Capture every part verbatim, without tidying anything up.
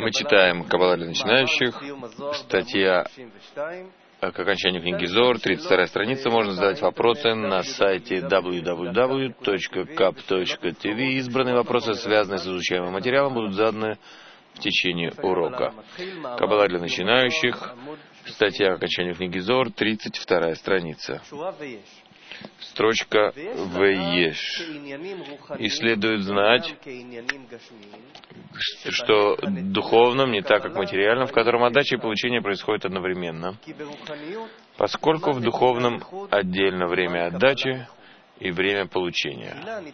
Мы читаем «Каббала для начинающих», статья к окончанию книги Зоар, тридцать вторая страница. Можно задать вопросы на сайте дабл ю дабл ю дабл ю точка каб точка ти ви. Избранные вопросы, связанные с изучаемым материалом, будут заданы в течение урока. «Каббала для начинающих», статья к окончанию книги Зоар, тридцать вторая страница. Строчка «Вееш». И следует знать, что духовном не так, как материальном, в котором отдача и получение происходят одновременно, поскольку в духовном отдельно время отдачи и время получения.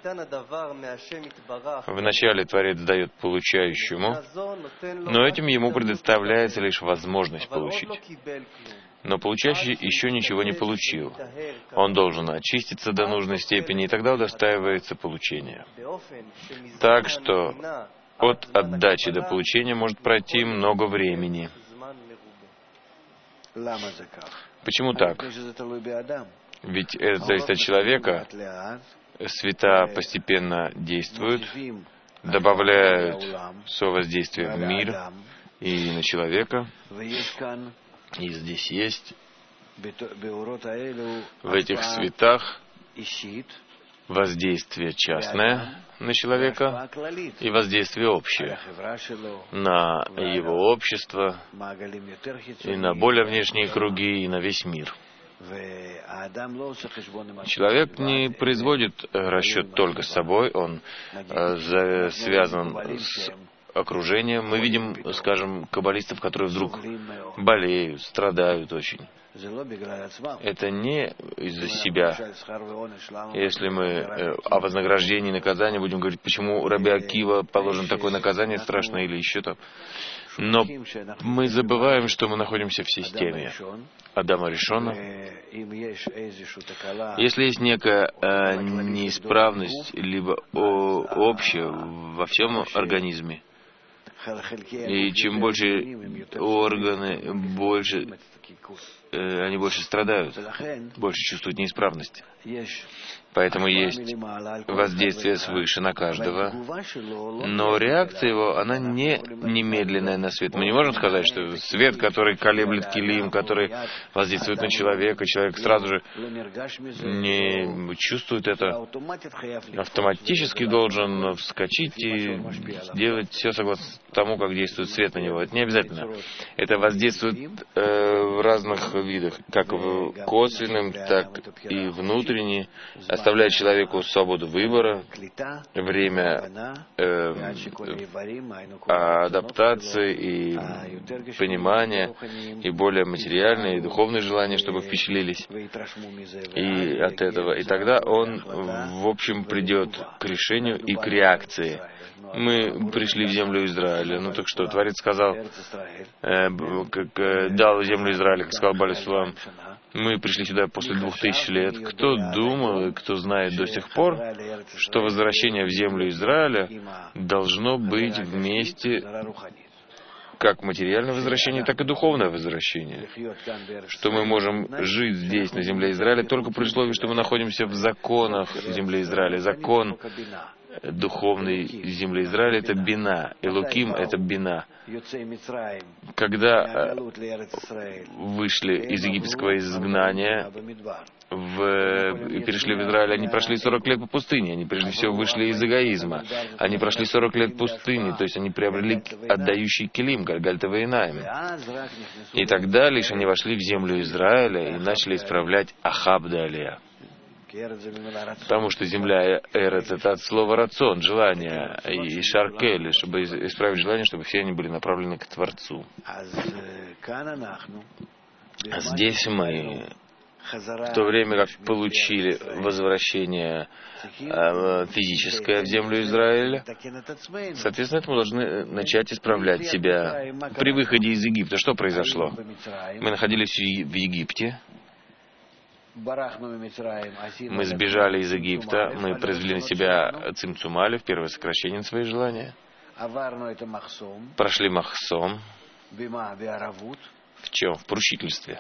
Вначале Творец дает получающему, но этим ему предоставляется лишь возможность получить. Но получающий еще ничего не получил. Он должен очиститься до нужной степени, и тогда удостаивается получения. Так что от отдачи до получения может пройти много времени. Почему так? Ведь это зависит от человека. Света постепенно действуют, добавляют свое воздействие в мир и на человека. И здесь есть в этих светах воздействие частное на человека и воздействие общее на его общество и на более внешние круги и на весь мир. Человек не производит расчет только с собой, он э, связан с окружением. Мы видим, скажем, каббалистов, которые вдруг болеют, страдают очень. Это не из-за себя. Если мы э, о вознаграждении и наказании будем говорить, почему Раби Акива положен такое наказание страшное или еще там. Но мы забываем, что мы находимся в системе Адама Ришона. Если есть некая э, неисправность, либо о, общая во всем организме, и чем больше органы, больше э, они больше страдают, больше чувствуют неисправность. Поэтому есть воздействие свыше на каждого, но реакция его, она не немедленная на свет. Мы не можем сказать, что свет, который колеблет килим, который воздействует на человека, человек сразу же не чувствует это, автоматически должен вскочить и делать все согласно тому, как действует свет на него. Это не обязательно. Это воздействует э, в разных видах, как в косвенном, так и внутренне, оставляя человеку свободу выбора, время э, адаптации и понимания, и более материальные, и духовные желания, чтобы впечатлились и от этого. И тогда он, в общем, придет к решению и к реакции. Мы пришли в землю Израиля. Ну так что, Творец сказал, э, как э, дал землю Израиля, как сказал Бааль Сулам. Мы пришли сюда после двух тысяч лет. Кто думал и кто знает до сих пор, что возвращение в землю Израиля должно быть вместе как материальное возвращение, так и духовное возвращение. Что мы можем жить здесь, на земле Израиля, только при условии, что мы находимся в законах земли Израиля. Закон духовной земли Израиля — это бина. Элоким — это бина. Когда вышли из египетского изгнания в, и перешли в Израиль, они прошли сорок лет по пустыне. Они прежде всего вышли из эгоизма. Они прошли сорок лет пустыни, то есть они приобрели отдающий килим, Гальгальта Вейнаим. И тогда лишь они вошли в землю Израиля и начали исправлять Ахаб да Алия. Потому что земля Эрец — это от слова рацион, желание, и шаркель, чтобы исправить желание, чтобы все они были направлены к Творцу. А здесь мы, в то время как получили возвращение э, физическое в землю Израиля, соответственно, мы должны начать исправлять себя. При выходе из Египта что произошло? Мы находились в Египте. Мы сбежали из Египта, мы произвели на себя цимцумали, в первое сокращение на свои желания. Прошли махсом. В чем? В поручительстве.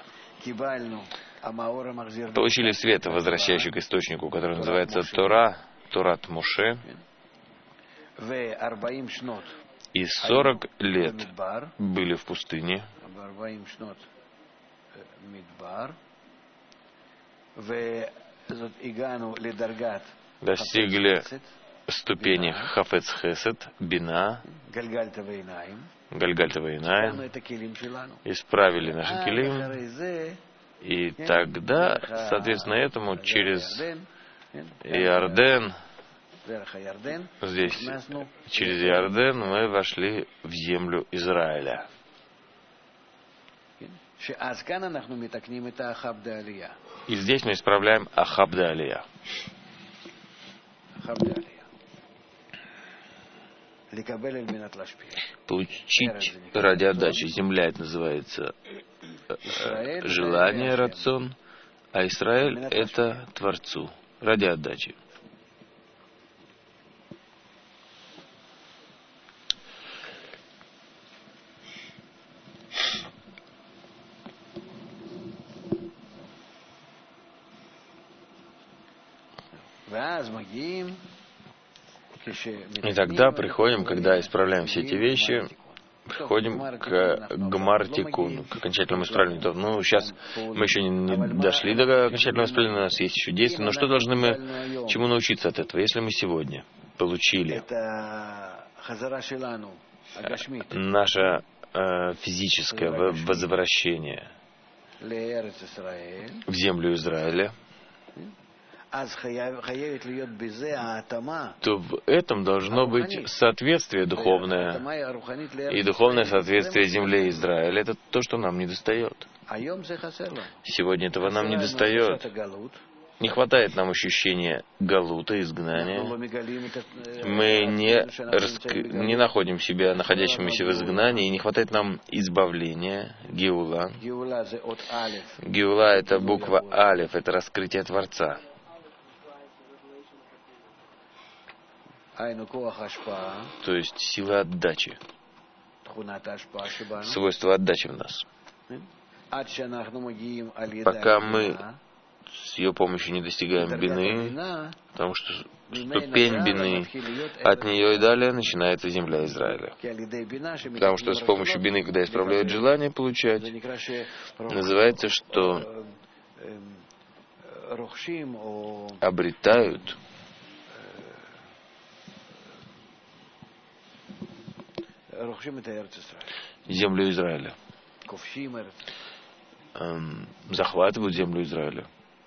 Получили свет, возвращающий к источнику, который называется Тора, Торат Моше. И сорок лет были в пустыне. Достигли ступени Хафец Хесед, Бина, Гальгальта Вейнаим, исправили наши келим, и тогда, соответственно, этому через Иорден, здесь, через Иорден мы вошли в землю Израиля. И здесь мы исправляем Ахаб де Алия. Получить ради отдачи. Земля, это называется э, желание, рацион, а Израиль — это Творцу, ради отдачи. И тогда приходим, когда исправляем все эти вещи, приходим к Гмар-Тикун, к окончательному исправлению. Ну, сейчас мы еще не дошли до окончательного исправления, у нас есть еще действия, но что должны мы, чему научиться от этого? Если мы сегодня получили наше э, физическое возвращение в землю Израиля, то в этом должно быть соответствие духовное. И духовное соответствие земле Израиля — это то, что нам не достает. Сегодня этого нам не достает. Не хватает нам ощущения галута, изгнания. Мы не, раск... не находим себя находящимися в изгнании, и не хватает нам избавления, геула. Геула — это буква алеф, это раскрытие Творца. То есть сила отдачи. Свойство отдачи в нас. Пока мы с ее помощью не достигаем бины, потому что ступень бины, от нее и далее начинается земля Израиля. Потому что с помощью бины, когда исправляют желание получать, называется, что обретают землю Израиля. Эм, захватывают землю Израиля.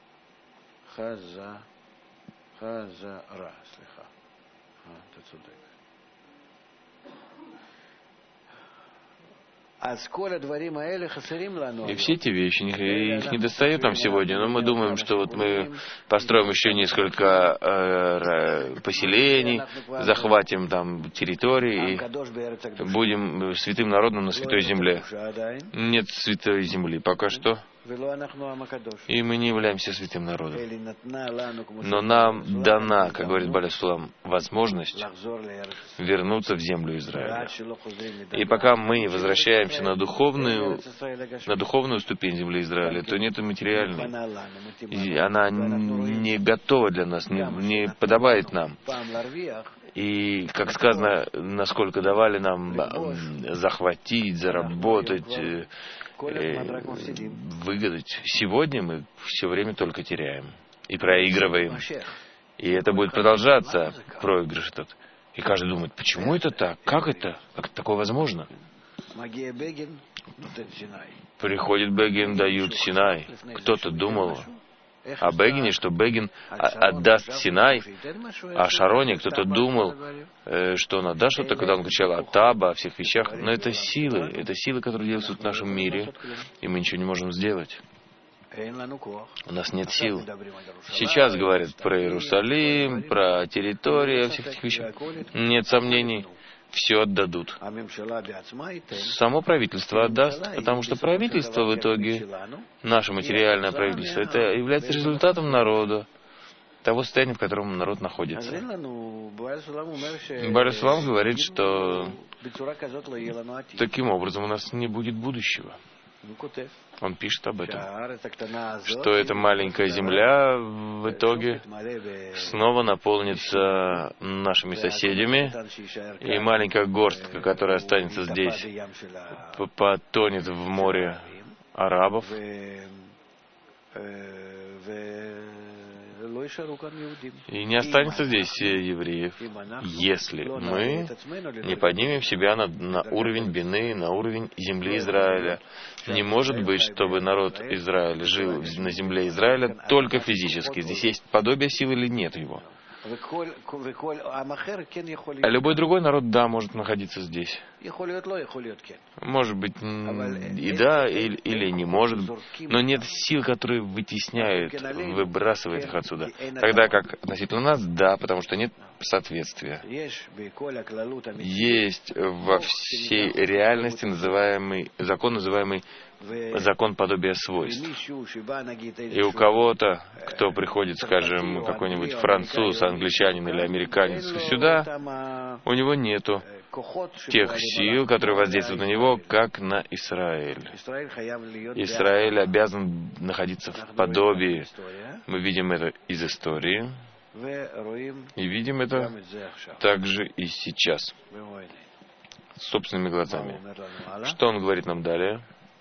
И все эти вещи, их не достает нам сегодня, но мы думаем, что вот мы построим еще несколько э, поселений, захватим там территории и будем святым народом на святой земле. Нет святой земли пока что. И мы не являемся святым народом. Но нам дана, как говорит Баля Сулам, возможность вернуться в землю Израиля. И пока мы не возвращаемся на духовную, на духовную ступень земли Израиля, то нет материальной. И она не готова для нас, не, не подобает нам. И, как сказано, насколько давали нам захватить, заработать, э, э, выгадать. Сегодня мы все время только теряем и проигрываем. И это будет продолжаться, проигрыш этот. И каждый думает, почему это так? Как это? Как такое возможно? Приходит Бегин, дают Синай. Кто-то думал о Бегине, что Бегин отдаст Синай, а о Шароне кто-то думал, что он отдаст что-то, когда он кричал о Таба, о всех вещах. Но это силы, это силы, которые действуют в нашем мире, и мы ничего не можем сделать. У нас нет сил. Сейчас говорят про Иерусалим, про территорию, о всех этих вещах. Нет сомнений. Все отдадут. Само правительство отдаст, потому что правительство в итоге, наше материальное правительство, это является результатом народа, того состояния, в котором народ находится. Баля Сулам говорит, что таким образом у нас не будет будущего. Он пишет об этом, что эта маленькая земля в итоге снова наполнится нашими соседями, и маленькая горстка, которая останется здесь, потонет в море арабов, и не останется здесь евреев, если мы не поднимем себя на, на уровень Бины, на уровень земли Израиля. Не может быть, чтобы народ Израиля жил на земле Израиля только физически. Здесь есть подобие силы или нет его? А любой другой народ, да, может находиться здесь. Может быть, и да, или, или не может. Но нет сил, которые вытесняют, выбрасывают их отсюда. Тогда как относительно нас, да, потому что нет соответствия. Есть во всей реальности называемый, закон, называемый закон подобия свойств. И у кого-то, кто приходит, скажем, какой-нибудь француз, англичанин или американец сюда, у него нету тех сил, которые воздействуют на него, как на Израиль. Израиль обязан находиться в подобии. Мы видим это из истории, и видим это также и сейчас, собственными глазами. Что он говорит нам далее?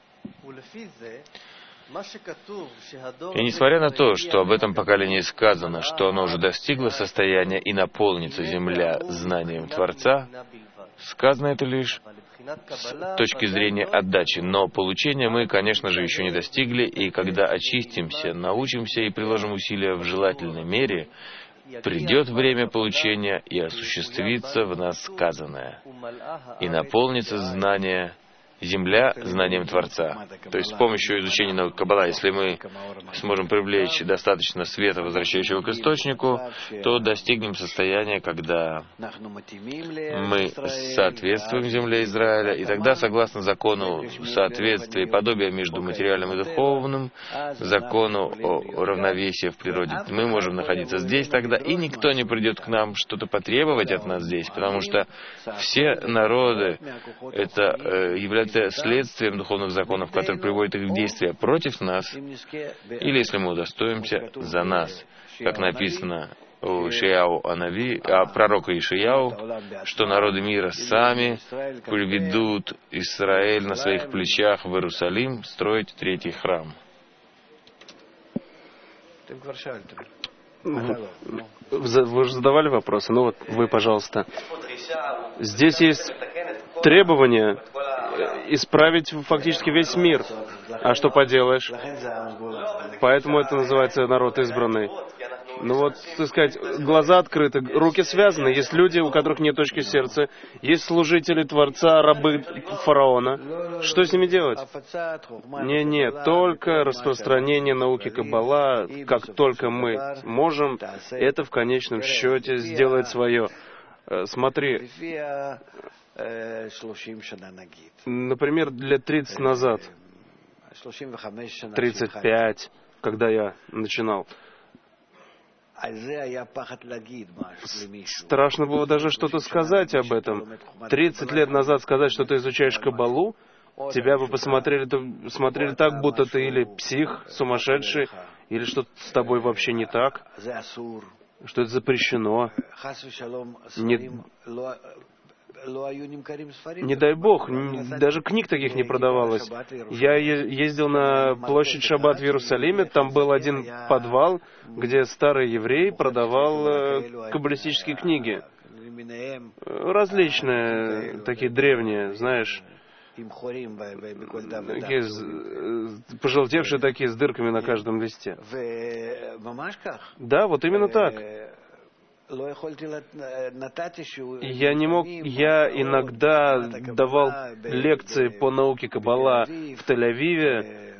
И несмотря на то, что об этом поколении сказано, что оно уже достигло состояния и наполнится земля знанием Творца, сказано это лишь с точки зрения отдачи, но получения мы, конечно же, еще не достигли, и когда очистимся, научимся и приложим усилия в желательной мере, придет время получения и осуществится в нас сказанное, и наполнится знание земля знанием Творца. То есть с помощью изучения науки Каббала, если мы сможем привлечь достаточно света, возвращающего к источнику, то достигнем состояния, когда мы соответствуем земле Израиля, и тогда, согласно закону соответствия и подобия между материальным и духовным, закону о равновесии в природе, мы можем находиться здесь тогда, и никто не придет к нам что-то потребовать от нас здесь, потому что все народы это э, являются следствием духовных законов, которые приводят их в действие против нас, или если мы удостоимся за нас, как написано у Ишаяу Анави, о пророка Ишаяу, что народы мира сами приведут Израиль на своих плечах в Иерусалим строить третий храм. Вы же задавали вопросы, ну вот вы, пожалуйста. Здесь есть требование исправить фактически весь мир. А что поделаешь? Поэтому это называется народ избранный. Ну вот, так сказать, глаза открыты, руки связаны. Есть люди, у которых нет точки сердца. Есть служители Творца, рабы фараона. Что с ними делать? Не-не, только распространение науки Каббала, как только мы можем, это в конечном счете сделает свое. Смотри, например, лет тридцать назад, тридцать пять, когда я начинал, страшно было даже что-то сказать об этом. тридцать лет назад сказать, что ты изучаешь Каббалу, тебя бы посмотрели смотрели так, будто ты или псих, сумасшедший, или что-то с тобой вообще не так, что это запрещено. Не, не дай Бог, даже книг таких не продавалось. Я ездил на площадь Шаббат в Иерусалиме, там был один подвал, где старый еврей продавал каббалистические книги. Различные, такие древние, знаешь, такие пожелтевшие такие с дырками на каждом листе. Да, вот именно так. Я не мог, я иногда давал лекции по науке Каббала в Тель-Авиве.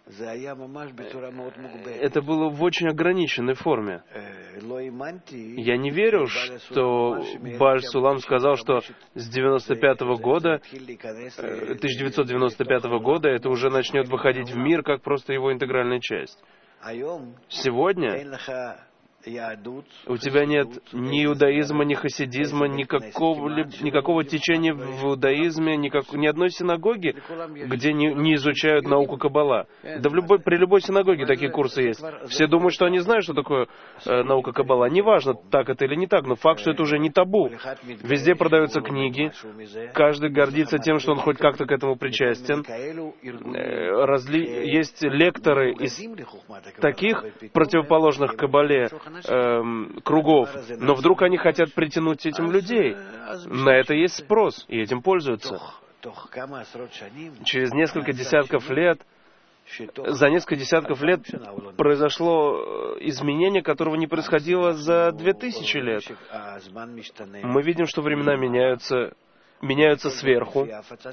Это было в очень ограниченной форме. Я не верил, что Бааль Сулам сказал, что с девяносто пятого года, тысяча девятьсот девяносто пятого года это уже начнет выходить в мир как просто его интегральная часть. Сегодня У тебя нет ни иудаизма, ни хасидизма, никакого, никакого течения в иудаизме, никак, ни одной синагоги, где не, не изучают науку Каббала. Да в любой, при любой синагоге такие курсы есть. Все думают, что они знают, что такое э, наука Каббала. Неважно, так это или не так, но факт, что это уже не табу. Везде продаются книги, каждый гордится тем, что он хоть как-то к этому причастен. Э, разли... Есть лекторы из таких противоположных Каббале Эм, кругов, но вдруг они хотят притянуть этим людей. На это есть спрос, и этим пользуются. Через несколько десятков лет, за несколько десятков лет произошло изменение, которого не происходило за две тысячи лет. Мы видим, что времена меняются, меняются сверху,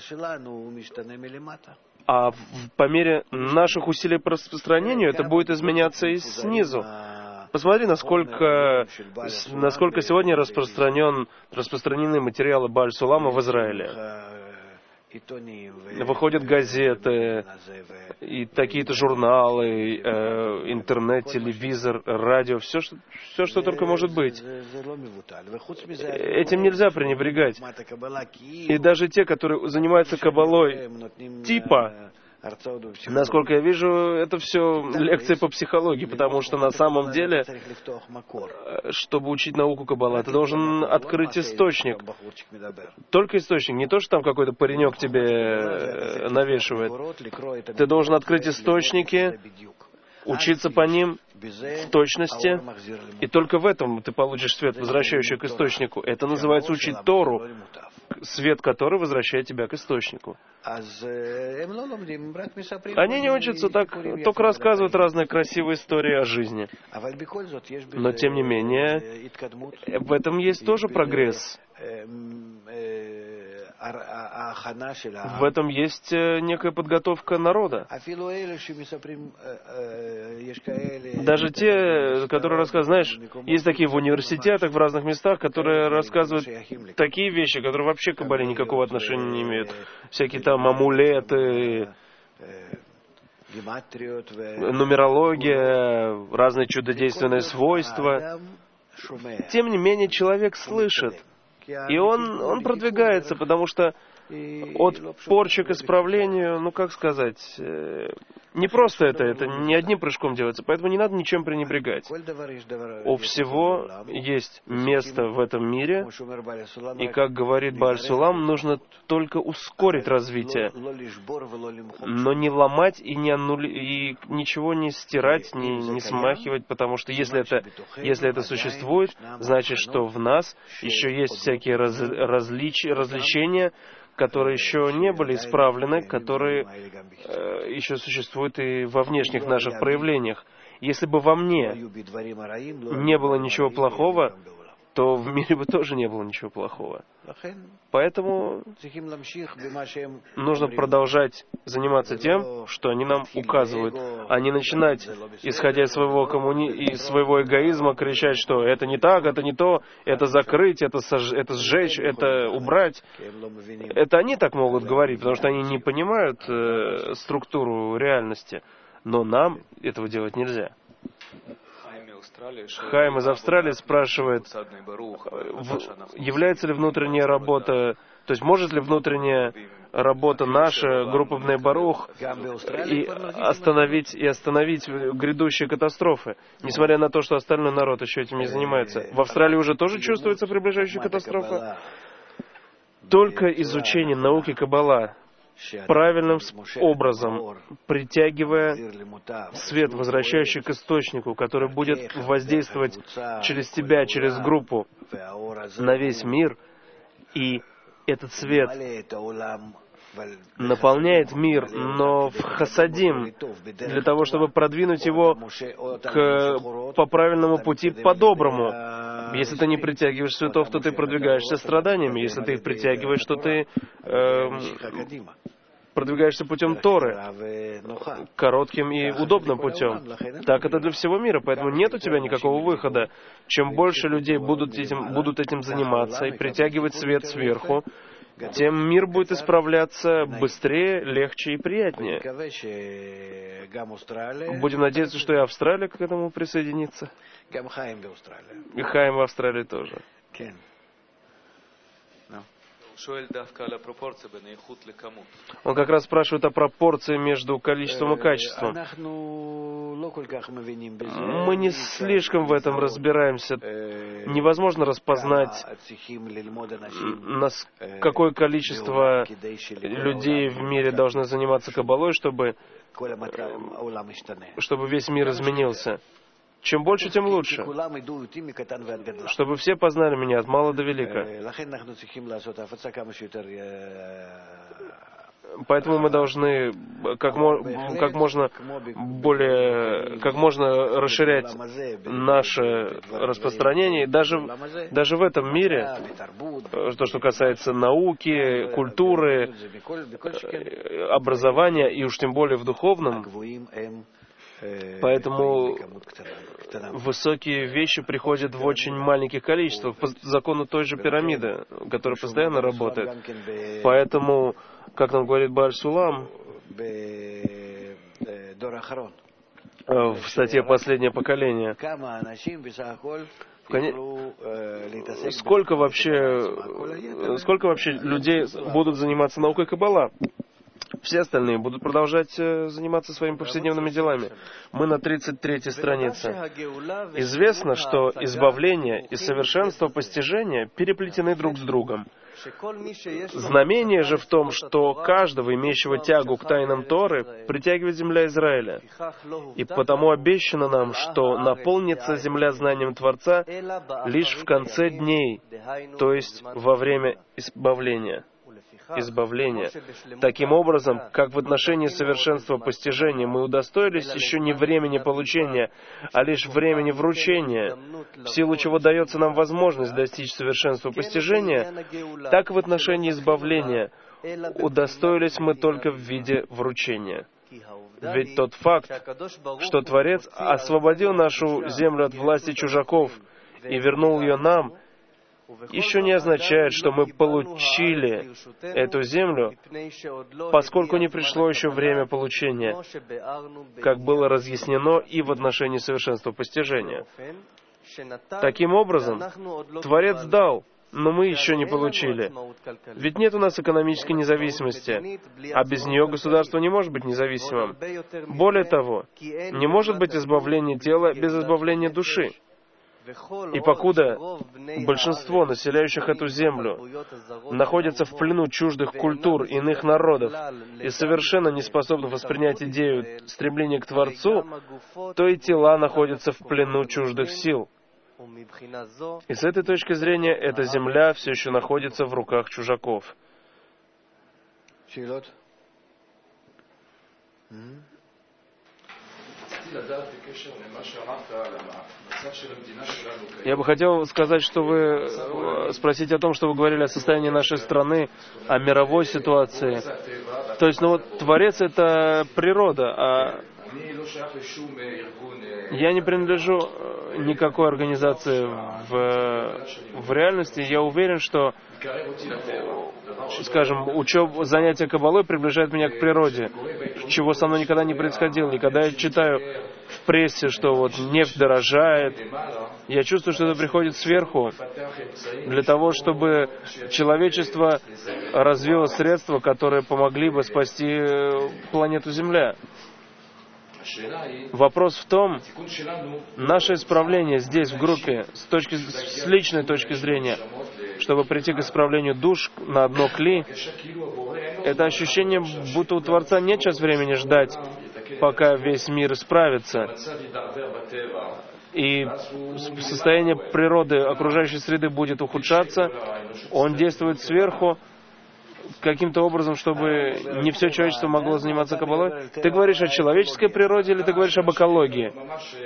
а по мере наших усилий по распространению это будет изменяться и снизу. Посмотри, насколько, насколько сегодня распространен, распространены материалы Бааль-Сулама в Израиле. Выходят газеты, и такие-то журналы, э, интернет, телевизор, радио, все что, все, что только может быть. Этим нельзя пренебрегать. И даже те, которые занимаются каббалой типа, насколько я вижу, это все лекции по психологии, потому что на самом деле, чтобы учить науку Каббала, ты должен открыть источник. Только источник, не то, что там какой-то паренек тебе навешивает. Ты должен открыть источники, учиться по ним в точности, и только в этом ты получишь свет, возвращающий к источнику. Это называется учить Тору, свет который возвращает тебя к источнику. Они не учатся так, только рассказывают разные красивые истории о жизни. Но, тем не менее, в этом есть тоже прогресс. В этом есть некая подготовка народа. Даже те, которые рассказывают, знаешь, есть такие в университетах, в разных местах, которые рассказывают такие вещи, которые вообще к Каббале никакого отношения не имеют. Всякие там амулеты, нумерология, разные чудодейственные свойства. Тем не менее, человек слышит. И он, он продвигается, потому что от порчи к исправлению, ну как сказать, не просто это, это не одним прыжком делается, поэтому не надо ничем пренебрегать. У всего есть место в этом мире, и, как говорит Бааль-Сулам, нужно только ускорить развитие, но не ломать и, не аннули... и ничего не стирать, не, не смахивать, потому что если это, если это существует, значит, что в нас еще есть всякие раз... различ... развлечения, которые еще не были исправлены, которые э, еще существуют и во внешних наших проявлениях. Если бы во мне не было ничего плохого, то в мире бы тоже не было ничего плохого. Поэтому нужно продолжать заниматься тем, что они нам указывают, а не начинать, исходя из своего, коммуни... из своего эгоизма, кричать, что это не так, это не то, это закрыть, это, сож... это сжечь, это убрать. Это они так могут говорить, потому что они не понимают э, структуру реальности. Но нам этого делать нельзя. Хайм из Австралии спрашивает, является ли внутренняя работа, то есть может ли внутренняя работа наша, группа Бней Барух, и остановить, и остановить грядущие катастрофы, несмотря на то, что остальной народ еще этим не занимается. В Австралии уже тоже чувствуется приближающая катастрофа? Только изучение науки Каббала правильным образом, притягивая свет, возвращающий к источнику, который будет воздействовать через тебя, через группу на весь мир, и этот свет наполняет мир, но в хасадим, для того, чтобы продвинуть его к, по правильному пути, по-доброму. Если ты не притягиваешь светов, то ты продвигаешься страданиями. Если ты их притягиваешь, то ты э, продвигаешься путем Торы, коротким и удобным путем. Так это для всего мира, поэтому нет у тебя никакого выхода. Чем больше людей будут этим, будут этим заниматься и притягивать свет сверху, тем мир будет исправляться быстрее, легче и приятнее. Будем надеяться, что и Австралия к этому присоединится. И Хаим в Австралии тоже. Он как раз спрашивает о пропорции между количеством и качеством. Мы не слишком в этом разбираемся. Невозможно распознать, какое количество людей в мире должны заниматься каббалой, чтобы, чтобы весь мир изменился. Чем больше, тем лучше. Чтобы все познали меня от мала до велика. Поэтому мы должны как, как можно более, как можно расширять наше распространение. И даже, даже в этом мире, то, что касается науки, культуры, образования, и уж тем более в духовном, поэтому высокие вещи приходят в очень маленьких количествах, по закону той же пирамиды, которая постоянно работает. Поэтому, как нам говорит Бааль Сулам, в статье «Последнее поколение», сколько вообще, сколько вообще людей будут заниматься наукой Каббала? Все остальные будут продолжать заниматься своими повседневными делами. Мы на тридцать третьей странице. Известно, что избавление и совершенство постижения переплетены друг с другом. Знамение же в том, что каждого, имеющего тягу к тайнам Торы, притягивает земля Израиля. И потому обещано нам, что наполнится земля знанием Творца лишь в конце дней, то есть во время избавления. избавления. Таким образом, как в отношении совершенства постижения мы удостоились еще не времени получения, а лишь времени вручения, в силу чего дается нам возможность достичь совершенства постижения, так и в отношении избавления удостоились мы только в виде вручения. Ведь тот факт, что Творец освободил нашу землю от власти чужаков и вернул ее нам, еще не означает, что мы получили эту землю, поскольку не пришло еще время получения, как было разъяснено и в отношении совершенства постижения. Таким образом, Творец дал, но мы еще не получили. Ведь нет у нас экономической независимости, а без нее государство не может быть независимым. Более того, не может быть избавления тела без избавления души. И покуда большинство населяющих эту землю находятся в плену чуждых культур, иных народов и совершенно не способны воспринять идею стремления к Творцу, то и тела находятся в плену чуждых сил. И с этой точки зрения эта земля все еще находится в руках чужаков. Я бы хотел сказать, что вы спросить о том, что вы говорили о состоянии нашей страны, о мировой ситуации. То есть, ну вот, Творец — это природа, а я не принадлежу никакой организации в, в реальности. Я уверен, что, скажем, учеб, занятие каббалой приближает меня к природе, чего со мной никогда не происходило. И когда я читаю в прессе, что вот нефть дорожает, я чувствую, что это приходит сверху, для того, чтобы человечество развило средства, которые помогли бы спасти планету Земля. Вопрос в том, наше исправление здесь, в группе, с, точки, с личной точки зрения, чтобы прийти к исправлению душ на одно кли, это ощущение, будто у Творца нет сейчас времени ждать, пока весь мир исправится. И состояние природы, окружающей среды будет ухудшаться, он действует сверху, каким-то образом, чтобы не все человечество могло заниматься каббалой? Ты говоришь о человеческой природе или ты говоришь об экологии?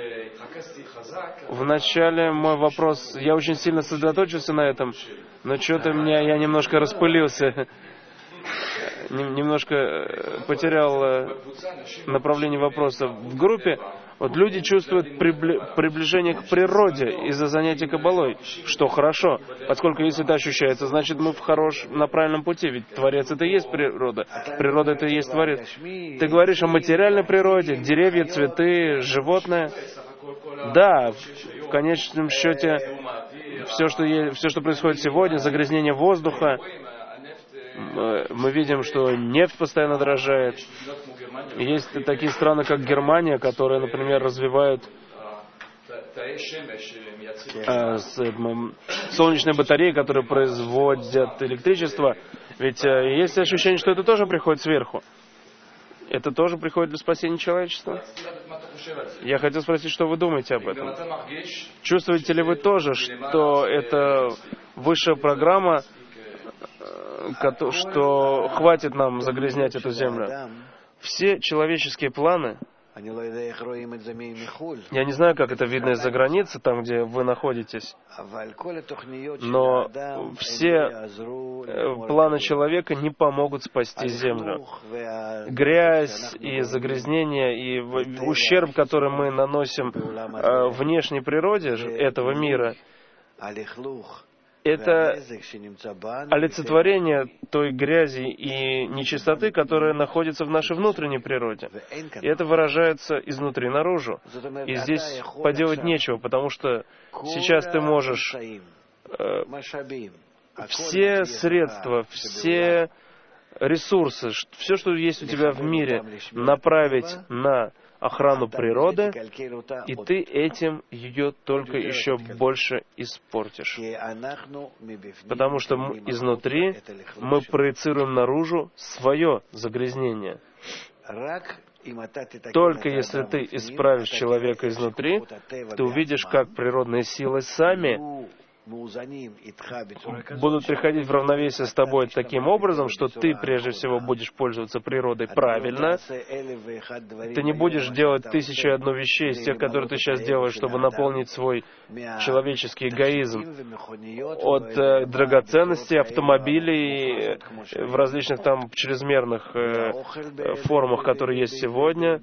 Вначале мой вопрос, я очень сильно сосредоточился на этом, но что-то меня, я немножко распылился. немножко потерял направление вопроса. В группе вот люди чувствуют прибли... приближение к природе из-за занятия каббалой, что хорошо, поскольку если это ощущается, значит мы в хорош... на правильном пути, ведь Творец это и есть природа, природа это и есть Творец. Ты говоришь о материальной природе, деревья, цветы, животные. Да, в конечном счете, все, что, е... все, что происходит сегодня, загрязнение воздуха, мы видим, что нефть постоянно дорожает. Есть такие страны, как Германия, которые, например, развивают э, с, э, солнечные батареи, которые производят электричество. Ведь э, есть ощущение, что это тоже приходит сверху. Это тоже приходит для спасения человечества. Я хотел спросить, что вы думаете об этом? Чувствуете ли вы тоже, что это высшая программа, что хватит нам загрязнять эту землю? Все человеческие планы, я не знаю, как это видно из-за границы, там, где вы находитесь, но все планы человека не помогут спасти землю. Грязь и загрязнение, и ущерб, который мы наносим внешней природе этого мира, это олицетворение той грязи и нечистоты, которая находится в нашей внутренней природе. И это выражается изнутри наружу. И здесь поделать нечего, потому что сейчас ты можешь э, все средства, все ресурсы, все, что есть у тебя в мире, направить на охрану природы, и ты этим ее только еще больше испортишь. Потому что мы, изнутри мы проецируем наружу свое загрязнение. Только если ты исправишь человека изнутри, ты увидишь, как природные силы сами будут приходить в равновесие с тобой таким образом, что ты прежде всего будешь пользоваться природой правильно. Ты не будешь делать тысячу и одну вещей из тех, которые ты сейчас делаешь, чтобы наполнить свой человеческий эгоизм от э, драгоценностей, автомобилей в различных там чрезмерных э, формах, которые есть сегодня,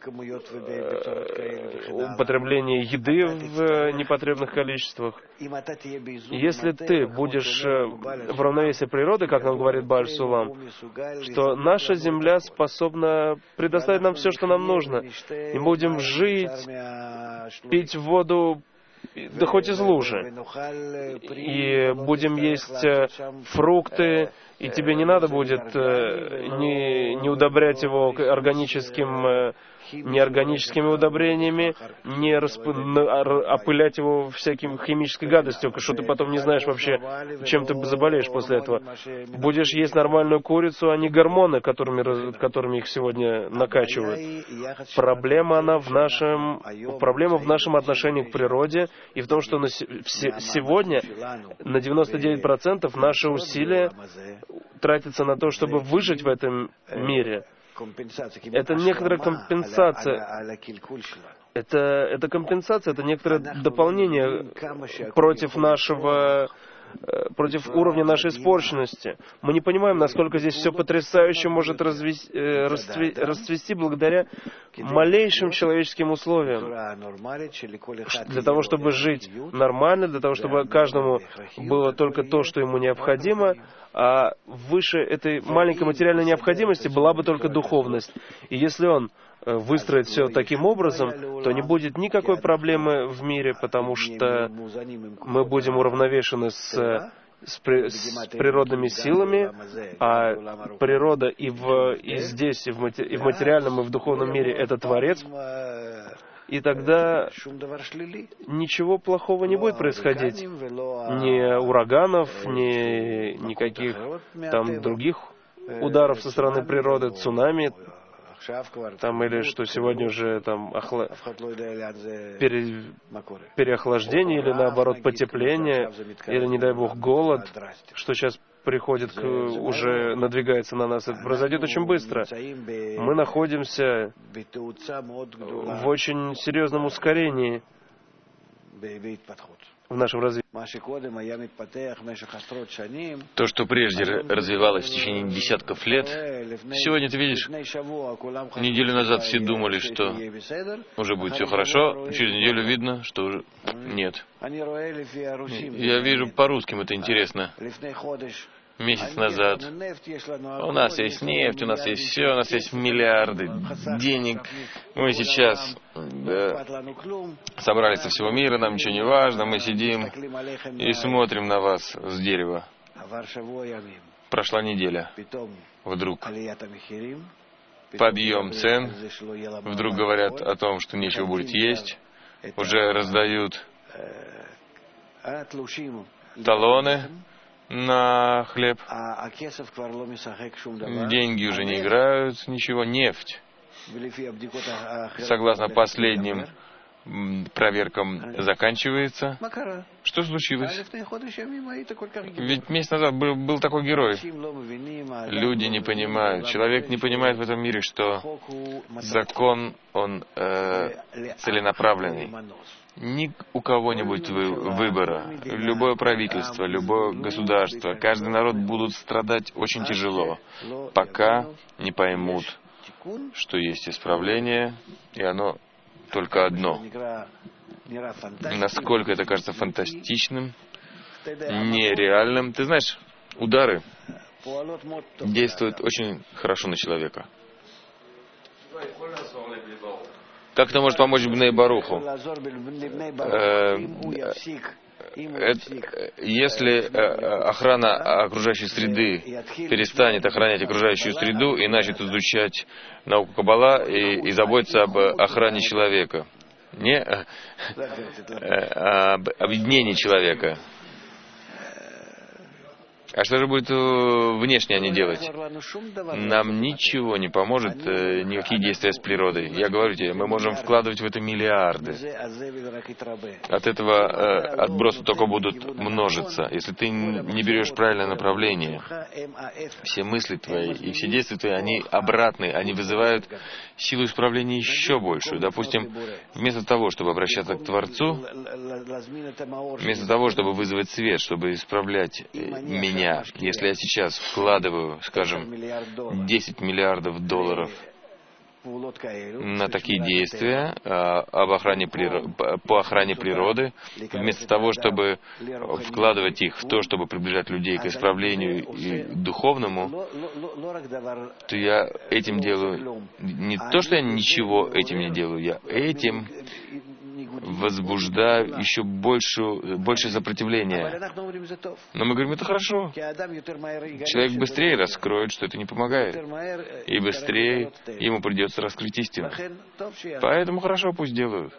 э, употребление еды в непотребных количествах. Если ты будешь в равновесии природы, как нам говорит Бааль Сулам, что наша земля способна предоставить нам все, что нам нужно. И будем жить, пить воду, да хоть из лужи. И будем есть фрукты, и тебе не надо будет не, не удобрять его органическим, неорганическими удобрениями, не расп... опылять его всяким химической гадостью, что ты потом не знаешь вообще, чем ты заболеешь после этого. Будешь есть нормальную курицу, а не гормоны, которыми, которыми их сегодня накачивают. Проблема она в нашем, проблема в нашем отношении к природе и в том, что на сегодня на девяносто девять процентов наши усилия тратятся на то, чтобы выжить в этом мире. Это некоторая компенсация. Это, это компенсация, это некоторое дополнение против нашего, против уровня нашей испорченности. Мы не понимаем, насколько здесь все потрясающе может развести, расцвести, расцвести благодаря малейшим человеческим условиям. Для того, чтобы жить нормально, для того, чтобы каждому было только то, что ему необходимо, а выше этой маленькой материальной необходимости была бы только духовность. И если он выстроит все таким образом, то не будет никакой проблемы в мире, потому что мы будем уравновешены с, с, при, с природными силами, а природа и, в, и здесь, и в, матери, и в материальном, и в духовном мире — это Творец. И тогда ничего плохого не будет происходить. Ни ураганов, ни никаких там других ударов со стороны природы, цунами, там, или что сегодня уже там охла... пере... переохлаждение, или наоборот потепление, или, не дай бог, голод, что сейчас приходит, к... уже надвигается на нас. Это произойдет очень быстро. Мы находимся в очень серьезном ускорении, в нашем развитии. То, что прежде развивалось в течение десятков лет, сегодня ты видишь, неделю назад все думали, что уже будет все хорошо, через неделю видно, что уже нет. Я вижу по русским, это интересно. Месяц назад у нас есть нефть, у нас есть все, у нас есть миллиарды денег. Мы сейчас да, собрались со всего мира, нам ничего не важно, мы сидим и смотрим на вас с дерева. Прошла неделя. Вдруг подъем цен, вдруг говорят о том, что нечего будет есть, уже раздают талоны на хлеб. Деньги уже не играют, ничего. Нефть, согласно последним проверкам, заканчивается. Что случилось? Ведь месяц назад был, был такой герой. Люди не понимают, человек не понимает в этом мире, что закон, он э, целенаправленный. Ни у кого-нибудь выбора. Любое правительство, любое государство, каждый народ будут страдать очень тяжело, пока не поймут, что есть исправление, и оно только одно. Насколько это кажется фантастичным, нереальным. Ты знаешь, удары действуют очень хорошо на человека. Как это может помочь Бней Баруху? Если охрана окружающей среды перестанет охранять окружающую среду и начнет изучать науку Каббала и, и заботиться об охране человека, не об объединении человека. А что же будет внешне они делать? Нам ничего не поможет, никакие действия с природой. Я говорю тебе, мы можем вкладывать в это миллиарды. От этого отбросы только будут множиться. Если ты не берешь правильное направление, все мысли твои и все действия твои, они обратные, они вызывают силу исправления еще большую. Допустим, вместо того, чтобы обращаться к Творцу, вместо того, чтобы вызвать свет, чтобы исправлять меня, если я сейчас вкладываю, скажем, десять миллиардов долларов на такие действия об охране природы, по охране природы, вместо того, чтобы вкладывать их в то, чтобы приближать людей к исправлению и духовному, то я этим делаю не то, что я ничего этим не делаю, я этим возбуждаю еще больше, больше сопротивления. Но мы говорим, это хорошо. Человек быстрее раскроет, что это не помогает. И быстрее ему придется раскрыть истину. Поэтому хорошо, пусть делают.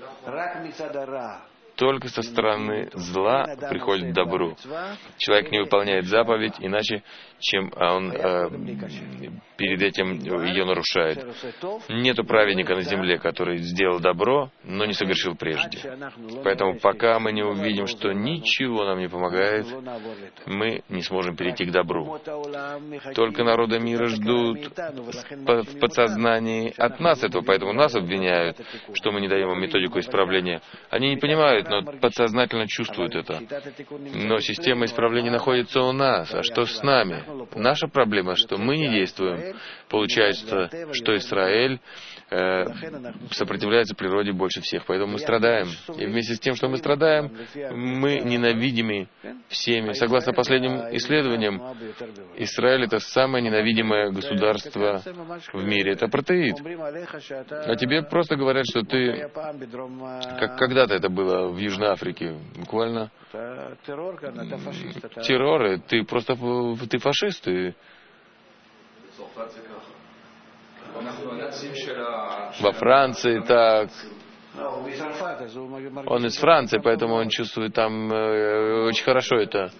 Только со стороны зла приходит добро. Человек не выполняет заповедь, иначе, чем он э, перед этим ее нарушает. Нету праведника на земле, который сделал добро, но не совершил прежде. Поэтому пока мы не увидим, что ничего нам не помогает, мы не сможем перейти к добру. Только народы мира ждут в подсознании от нас этого, поэтому нас обвиняют, что мы не даем им методику исправления. Они не понимают, но подсознательно чувствуют это. Но система исправления находится у нас. А что с нами? Наша проблема, что мы не действуем. Получается, что Израиль э, сопротивляется природе больше всех. Поэтому мы страдаем. И вместе с тем, что мы страдаем, мы ненавидимы всеми. Согласно последним исследованиям, Израиль — это самое ненавидимое государство в мире. Это протеид. А тебе просто говорят, что ты... Как когда-то это было в Южной Африке. Буквально терроры. Ты просто ты фашист. Ты... Во Франции так. Он из Франции, поэтому он чувствует там э, очень хорошо это.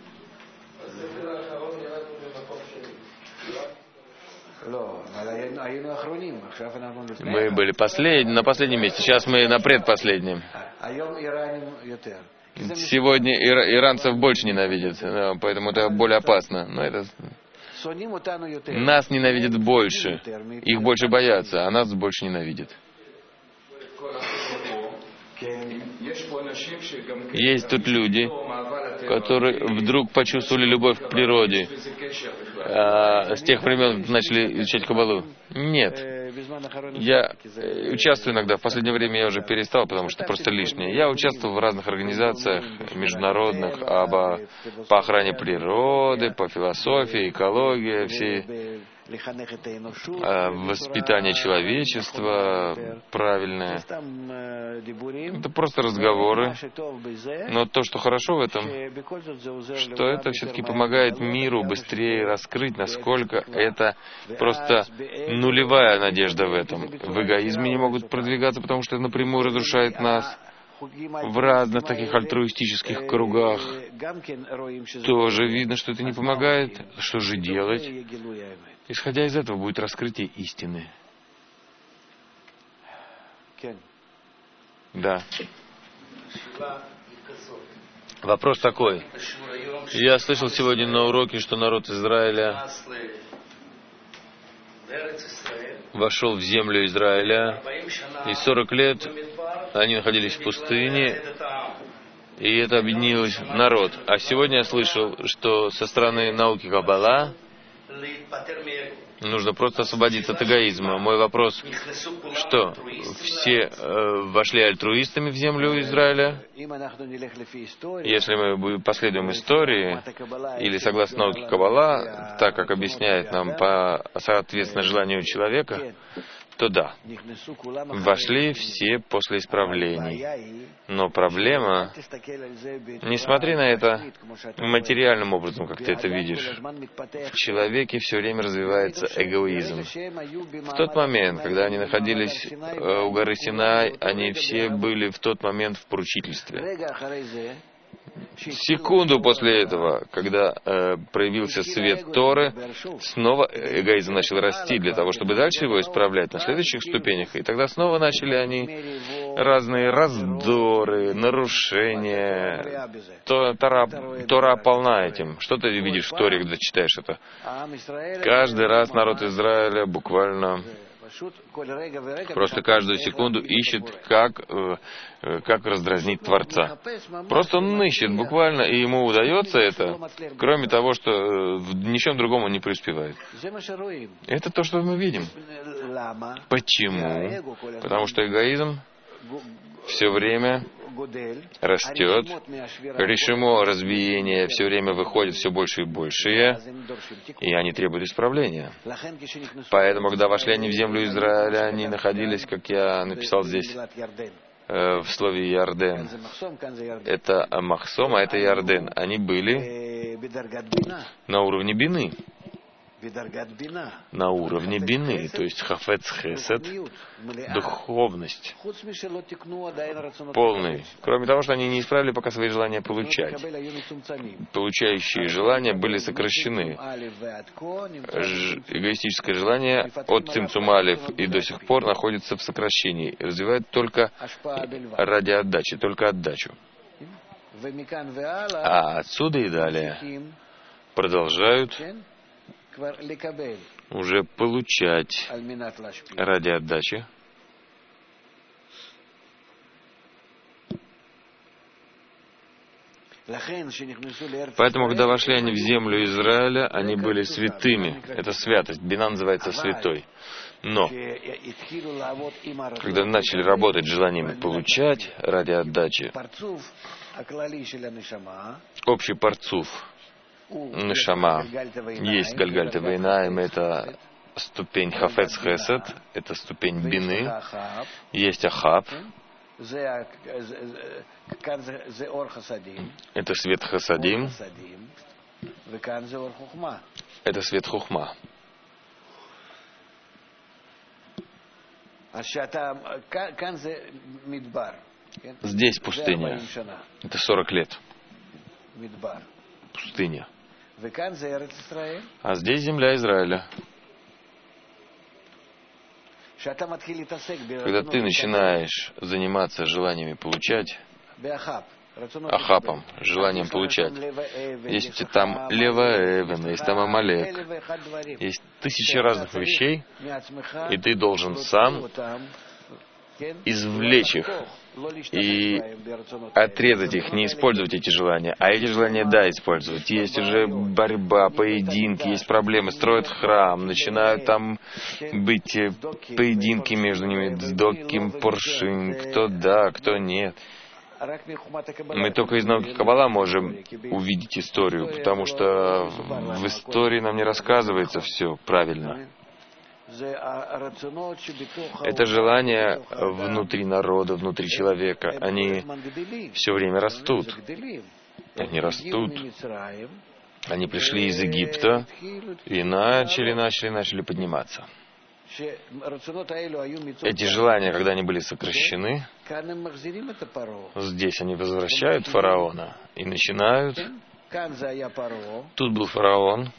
Мы были последние, на последнем месте. Сейчас мы на предпоследнем. Сегодня ира- иранцев больше ненавидят, да, поэтому это более опасно. Но это... Нас ненавидят больше. Их больше боятся, а нас больше ненавидят. Есть тут люди, которые вдруг почувствовали любовь к природе, а, с тех времен начали изучать Каббалу. Нет. Я участвую иногда, в последнее время я уже перестал, потому что просто лишнее. Я участвовал в разных организациях международных, об, по охране природы, по философии, экологии, все, воспитание человечества правильное. Это просто разговоры. Но то, что хорошо в этом, что это все-таки помогает миру быстрее раскрыть, насколько это просто нулевая надежда в этом. В эгоизме не могут продвигаться, потому что это напрямую разрушает нас. В разных таких альтруистических кругах тоже видно, что это не помогает. Что же делать? Исходя из этого будет раскрытие истины. Да. Вопрос такой. Я слышал сегодня на уроке, что народ Израиля вошел в землю Израиля, и сорок лет они находились в пустыне, и это объединилось народ. А сегодня я слышал, что со стороны науки Каббала нужно просто освободиться от эгоизма. Мой вопрос, что все э, вошли альтруистами в землю Израиля? Если мы последуем истории, или согласно науке Каббала, так как объясняет нам по соответственно желанию человека, то да, вошли все после исправлений. Но проблема, не смотри на это материальным образом, как ты это видишь. В человеке все время развивается эгоизм. В тот момент, когда они находились у горы Синай, они все были в тот момент в поручительстве. Секунду после этого, когда э, проявился свет Торы, снова эгоизм начал расти для того, чтобы дальше его исправлять на следующих ступенях. И тогда снова начали они разные раздоры, нарушения. То, Тора, Тора полна этим. Что ты видишь в Торе, когда читаешь это? Каждый раз народ Израиля буквально... Просто каждую секунду ищет, как, как раздразнить Творца. Просто он ищет буквально, и ему удается это, кроме того, что в ничем другом он не преуспевает. Это то, что мы видим. Почему? Потому что эгоизм все время растет, решимо разбиение все время выходит все больше и больше, и они требуют исправления. Поэтому, когда вошли они в землю Израиля, они находились, как я написал здесь, э, в слове Ярден. Это Махсом, а это Ярден. Они были на уровне бины. На уровне бины, то есть хафец хесед, духовность полный. Кроме того, что они не исправили пока свои желания получать. Получающие желания были сокращены. Ж- эгоистическое желание от цимцум алеф и до сих пор находится в сокращении. Развивает только ради отдачи, только отдачу. А отсюда и далее продолжают уже получать ради отдачи. Поэтому, когда вошли они в землю Израиля, они были святыми. Это святость. Бина называется святой. Но, когда начали работать с желанием получать ради отдачи, общий парцуф Нешама есть Гальгальта Вейнаим, это ступень Хафец Хесед, это ступень Бины, есть Ахаб, это свет Хасадим, это свет Хухма. Здесь пустыня, это сорок лет, пустыня. А здесь земля Израиля. Когда ты начинаешь заниматься желаниями получать, Ахапом, желанием получать, есть там Лева Эвен, есть там Амалек, есть тысячи разных вещей, и ты должен сам извлечь их и отрезать их, не использовать эти желания. А эти желания, да, использовать. Есть уже борьба, поединки, есть проблемы. Строят храм, начинают там быть поединки между ними, Доким, Поршим, кто да, кто нет. Мы только из науки Каббала можем увидеть историю, потому что в истории нам не рассказывается все правильно. Это желания внутри народа, внутри человека. Они все время растут. Они растут. Они пришли из Египта и начали, начали, начали подниматься. Эти желания, когда они были сокращены, здесь они возвращают фараона и начинают. Тут был фараон.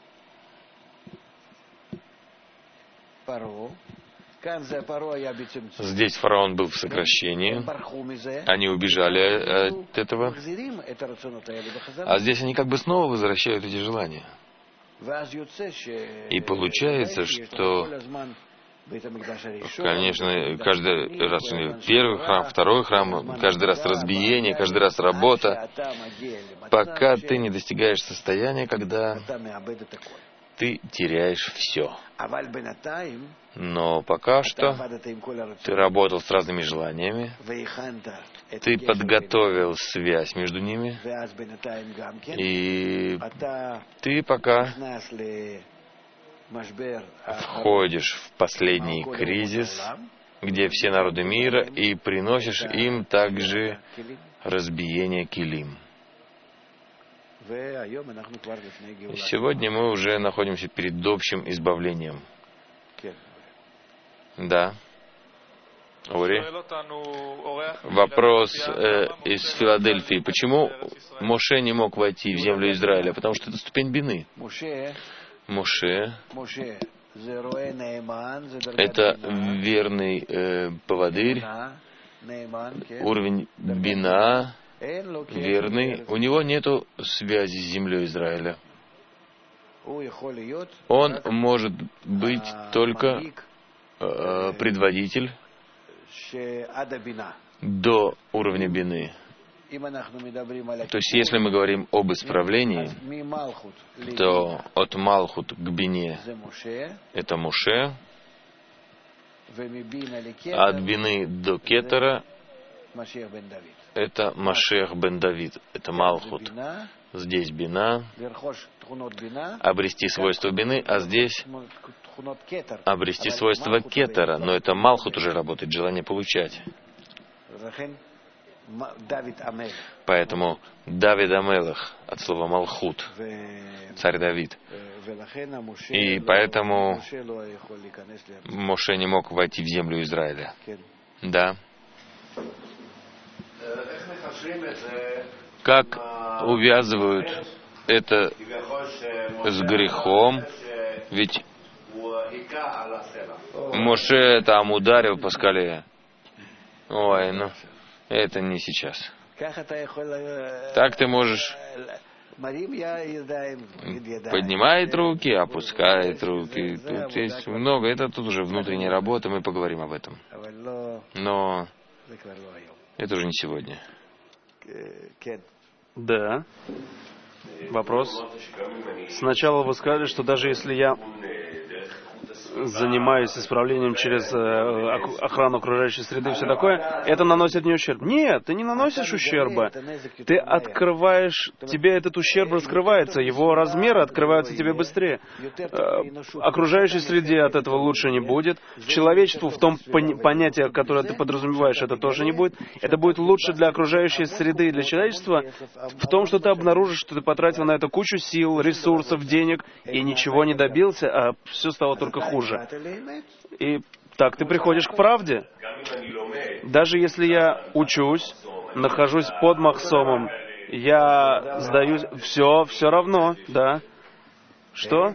Здесь фараон был в сокращении. Они убежали от этого. А здесь они как бы снова возвращают эти желания. И получается, что, конечно, каждый раз первый храм, второй храм, каждый раз разбиение, каждый раз работа, пока ты не достигаешь состояния, когда ты теряешь все. Но пока что ты работал с разными желаниями, ты подготовил связь между ними, и ты пока входишь в последний кризис, где все народы мира, и приносишь им также разбиение килим. И сегодня мы уже находимся перед общим избавлением. Да. Ори. Вопрос э, из Филадельфии. Почему Моше не мог войти в землю Израиля? Потому что это ступень бины. Моше — это верный э, поводырь, уровень бина, верный. У него нету связи с землей Израиля. Он может быть только э, предводитель до уровня бины. То есть, если мы говорим об исправлении, то от Малхут к бине это Моше, а от бины до Кетера это Машех бен Давид, это Малхут. Здесь бина, обрести свойства бины, а здесь обрести свойства кетера. Но это Малхут уже работает, желание получать. Поэтому Давид Амелах, от слова Малхут, царь Давид. И поэтому Моше не мог войти в землю Израиля. Да. Как увязывают это с грехом? Ведь Моше там ударил по скале. Ой, ну, это не сейчас. Так ты можешь... Поднимает руки, опускает руки. Тут есть много. Это тут уже внутренняя работа, мы поговорим об этом. Но это уже не сегодня. Да. Вопрос. Сначала вы сказали, что даже если я занимаюсь исправлением через э, охрану окружающей среды и все такое, это наносит мне ущерб. Нет, ты не наносишь ущерба. Ты открываешь, тебе этот ущерб раскрывается, его размеры открываются тебе быстрее. Э, окружающей среде от этого лучше не будет. Человечеству в том пон- понятии, которое ты подразумеваешь, это тоже не будет. Это будет лучше для окружающей среды и для человечества в том, что ты обнаружишь, что ты потратил на это кучу сил, ресурсов, денег и ничего не добился, а все стало только хуже. И так ты приходишь к правде. Даже если я учусь, нахожусь под Махсомом, я сдаюсь, все, все равно, да. Что?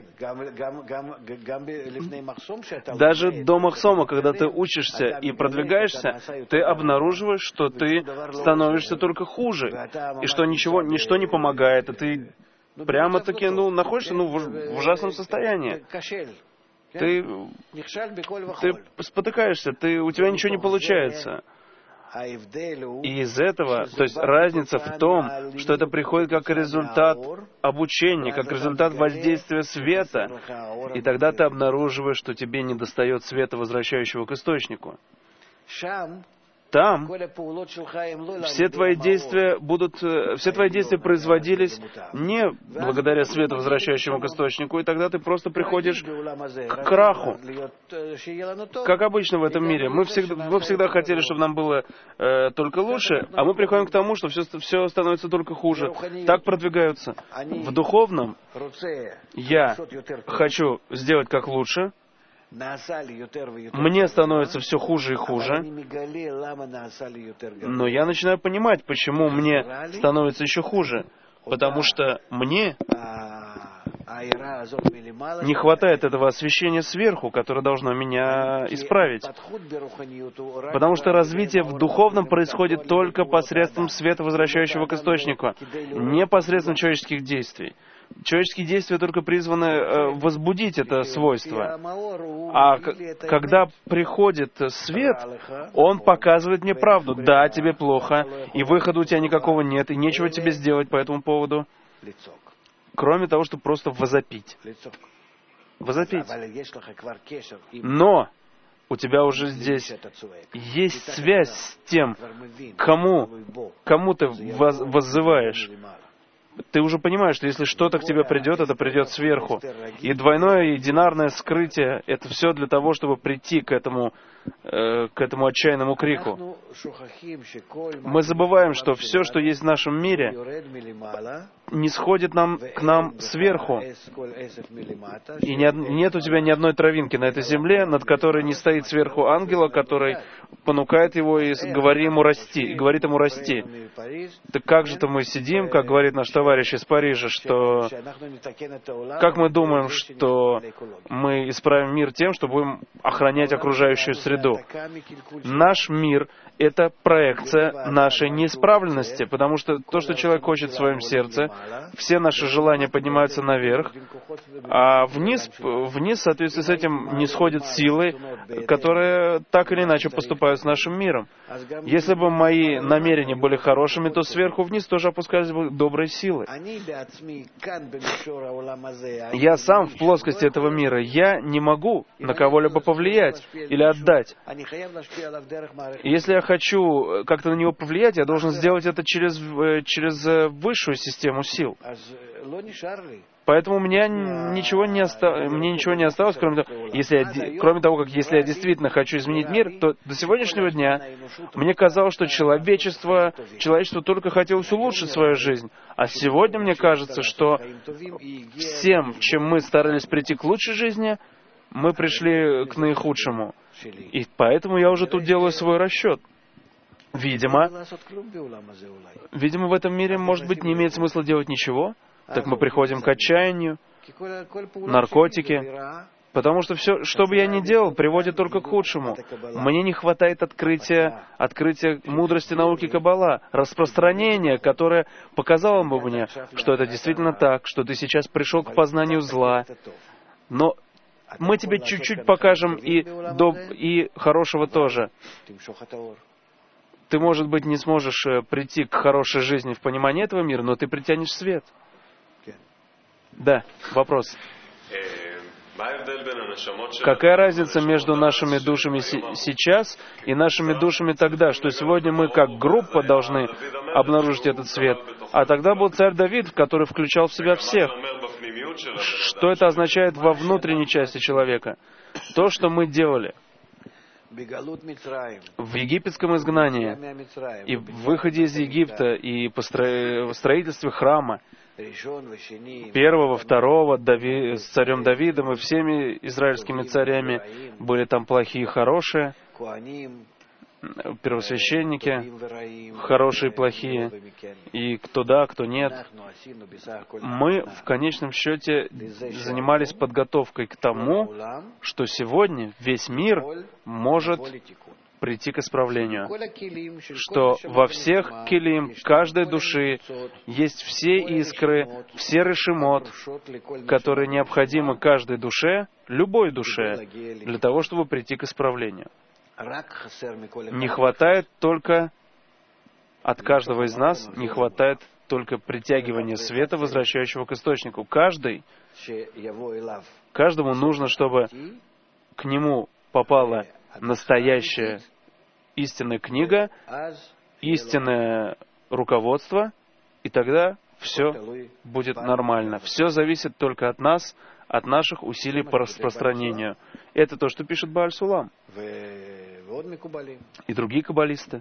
Даже до Махсома, когда ты учишься и продвигаешься, ты обнаруживаешь, что ты становишься только хуже, и что ничего, ничто не помогает, и ты прямо-таки, ну, находишься, ну, в ужасном состоянии. ты, ты спотыкаешься, ты, у тебя ничего не получается. И из этого, то есть разница в том, что это приходит как результат обучения, как результат воздействия света, и тогда ты обнаруживаешь, что тебе недостает света, возвращающего к источнику. Там все твои действия будут, все твои действия производились не благодаря свету, возвращающему к источнику, и тогда ты просто приходишь к краху. Как обычно в этом мире. Мы всегда, мы всегда хотели, чтобы нам было э, только лучше, а мы приходим к тому, что все, все становится только хуже. Так продвигаются. В духовном я хочу сделать как лучше, мне становится все хуже и хуже, но я начинаю понимать, почему мне становится еще хуже. Потому что мне не хватает этого освещения сверху, которое должно меня исправить. Потому что развитие в духовном происходит только посредством света, возвращающего к источнику, не посредством человеческих действий. Человеческие действия только призваны э, возбудить это свойство. А к- когда приходит свет, он показывает мне правду. Да, тебе плохо, и выхода у тебя никакого нет, и нечего тебе сделать по этому поводу, кроме того, чтобы просто возопить. Возопить. Но у тебя уже здесь есть связь с тем, кому, кому ты воз, воззываешь. Ты уже понимаешь, что если что-то к тебе придет, это придет сверху. И двойное и динарное скрытие — это все для того, чтобы прийти к этому, э, к этому отчаянному крику. Мы забываем, что все, что есть в нашем мире, не сходит нам, к нам сверху. И не, нет у тебя ни одной травинки на этой земле, над которой не стоит сверху ангела, который понукает его и говорит ему расти. И говорит ему расти. Так как же-то мы сидим, как говорит наш товарищ из Парижа, что как мы думаем, что мы исправим мир тем, что будем охранять окружающую среду. Наш мир — это проекция нашей неисправленности, потому что то, что человек хочет в своем сердце, все наши желания поднимаются наверх, а вниз, вниз в соответствии с этим не сходят силы, которые так или иначе поступают с нашим миром. Если бы мои намерения были хорошими, то сверху вниз тоже опускались бы добрые силы. Я сам в плоскости этого мира. Я не могу на кого-либо повлиять или отдать. И если я хочу как-то на него повлиять, я должен сделать это через, через высшую систему сил. Поэтому у меня ничего не осталось, мне ничего не осталось, кроме того, если я, кроме того, как если я действительно хочу изменить мир, то до сегодняшнего дня мне казалось, что человечество, человечество только хотелось улучшить свою жизнь. А сегодня мне кажется, что всем, чем мы старались прийти к лучшей жизни, мы пришли к наихудшему. И поэтому я уже тут делаю свой расчет. Видимо, видимо, в этом мире, может быть, не имеет смысла делать ничего. Так мы приходим к отчаянию, наркотики, потому что все, что бы я ни делал, приводит только к худшему. Мне не хватает открытия, открытия мудрости науки Каббала, распространения, которое показало бы мне, что это действительно так, что ты сейчас пришел к познанию зла. Но мы тебе чуть-чуть покажем и, доб... и хорошего тоже. Ты, может быть, не сможешь прийти к хорошей жизни в понимании этого мира, но ты притянешь свет. Да, вопрос. Какая разница между нашими душами сейчас и нашими душами тогда? Что сегодня мы как группа должны обнаружить этот свет, а тогда был царь Давид, который включал в себя всех. Что это означает во внутренней части человека? То, что мы делали в египетском изгнании, и в выходе из Египта, и по строительстве храма, первого, второго, Дави, с царем Давидом и всеми израильскими царями, были там плохие и хорошие, первосвященники, хорошие и плохие, и кто да, кто нет. Мы в конечном счете занимались подготовкой к тому, что сегодня весь мир может прийти к исправлению. Что во всех келим каждой души есть все искры, все решимот, которые необходимы каждой душе, любой душе, для того, чтобы прийти к исправлению. Не хватает только от каждого из нас, не хватает только притягивания света, возвращающего к источнику. Каждый, каждому нужно, чтобы к нему попала настоящая истинная книга, истинное руководство, и тогда все будет нормально. Все зависит только от нас, от наших усилий по распространению. Это то, что пишет Бааль Сулам. И другие каббалисты.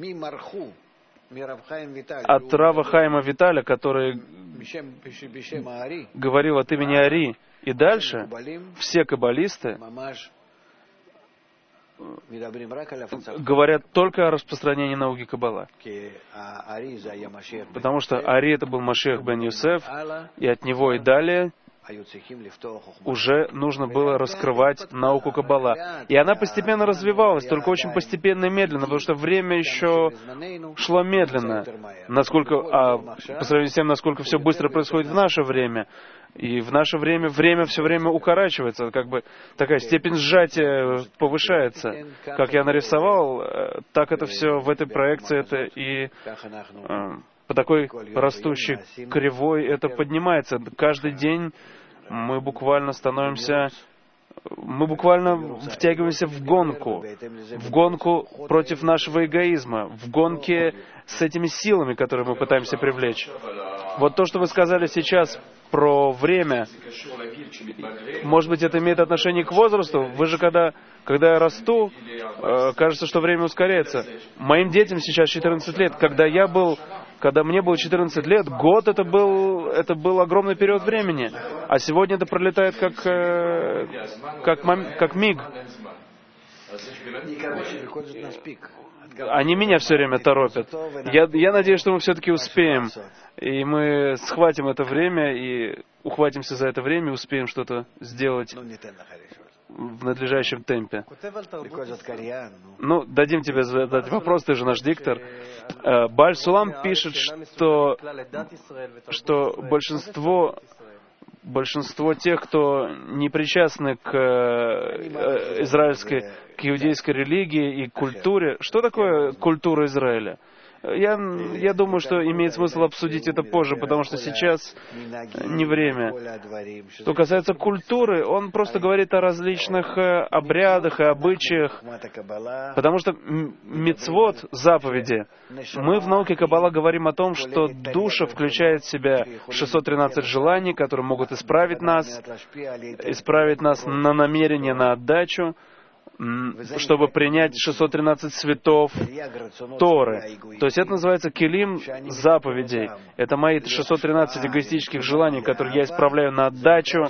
От Рава Хаима Виталя, который говорил от имени Ари, и дальше все каббалисты говорят только о распространении науки Каббала. Потому что Ари — это был Машиах бен Йосеф, и от него и далее уже нужно было раскрывать науку Каббала. И она постепенно развивалась, только очень постепенно и медленно, потому что время еще шло медленно, насколько, а, по сравнению с тем, насколько все быстро происходит в наше время. И в наше время время все время укорачивается, как бы такая степень сжатия повышается. Как я нарисовал, так это все в этой проекции, это и э, по такой растущей кривой это поднимается. Каждый день мы буквально становимся, мы буквально втягиваемся в гонку, в гонку против нашего эгоизма, в гонке с этими силами, которые мы пытаемся привлечь. Вот то, что вы сказали сейчас про время, может быть, это имеет отношение к возрасту? Вы же, когда, когда я расту, э, кажется, что время ускоряется. Моим детям сейчас четырнадцать лет. Когда я был, когда мне было четырнадцать лет, год это был, это был огромный период времени. А сегодня это пролетает как, э, как, как миг. Они меня все время торопят. Я, я надеюсь, что мы все-таки успеем. И мы схватим это время и ухватимся за это время и успеем что-то сделать в надлежащем темпе. Ну, дадим тебе задать вопрос, ты же наш диктор. Бааль Сулам пишет, что, что большинство... Большинство тех, кто не причастны к э, израильской, к иудейской религии и культуре. Что такое культура Израиля? Я, я думаю, что имеет смысл обсудить это позже, потому что сейчас не время. Что касается культуры, он просто говорит о различных обрядах и обычаях, потому что мицвот, заповеди, мы в науке Каббала говорим о том, что душа включает в себя шестьсот тринадцать желаний, которые могут исправить нас, исправить нас на намерение, на отдачу, чтобы принять шестьсот тринадцать цветов Торы. То есть это называется келим заповедей. Это мои шестьсот тринадцать эгоистических желаний, которые я исправляю на отдачу.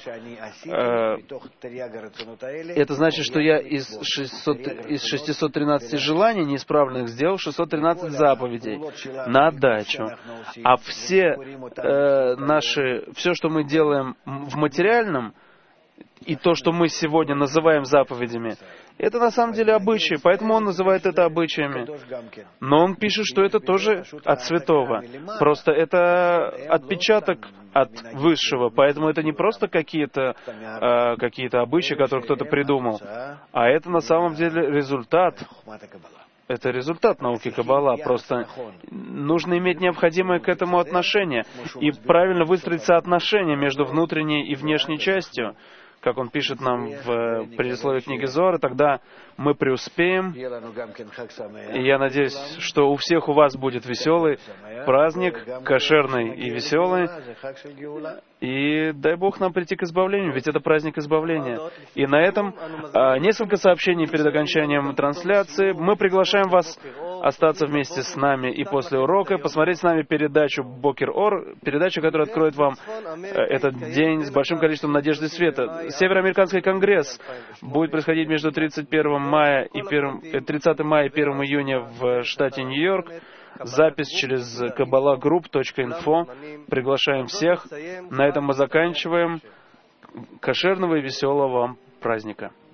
Это значит, что я из, шестисот, из шестисот тринадцати желаний неисправленных сделал шестьсот тринадцать заповедей на отдачу. А все э, наши, все, что мы делаем в материальном, и то, что мы сегодня называем заповедями, это на самом деле обычаи, поэтому он называет это обычаями. Но он пишет, что это тоже от святого. Просто это отпечаток от высшего, поэтому это не просто какие-то э, какие-то обычаи, которые кто-то придумал, а это на самом деле результат. Это результат науки Каббала. Просто нужно иметь необходимое к этому отношение и правильно выстроить соотношение между внутренней и внешней частью. Как он пишет нам в предисловии книги Зоара, тогда мы преуспеем. И я надеюсь, что у всех у вас будет веселый праздник, кошерный и веселый. И дай Бог нам прийти к избавлению, ведь это праздник избавления. И на этом а, несколько сообщений перед окончанием трансляции. Мы приглашаем вас остаться вместе с нами и после урока, посмотреть с нами передачу Бокер Ор, передачу, которая откроет вам этот день с большим количеством надежды и света. Североамериканский конгресс будет происходить между тридцать первым мая и тридцатым мая и первым июня в штате Нью-Йорк. Запись через каббала груп точка инфо. Приглашаем всех. На этом мы заканчиваем. Кошерного и веселого вам праздника.